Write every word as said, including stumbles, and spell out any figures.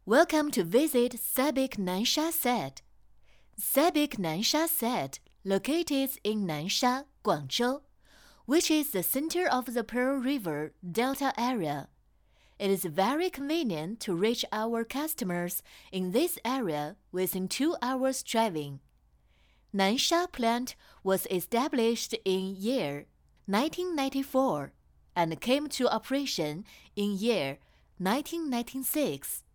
Welcome to visit Sabic Nansha Set. Sabic Nansha Set, located in Nansha, Guangzhou, which is the center of the Pearl River Delta area. It is very convenient to reach our customers in this area within two hours driving. Nansha plant was established in year nineteen ninety-four and came to operation in year nineteen ninety-six.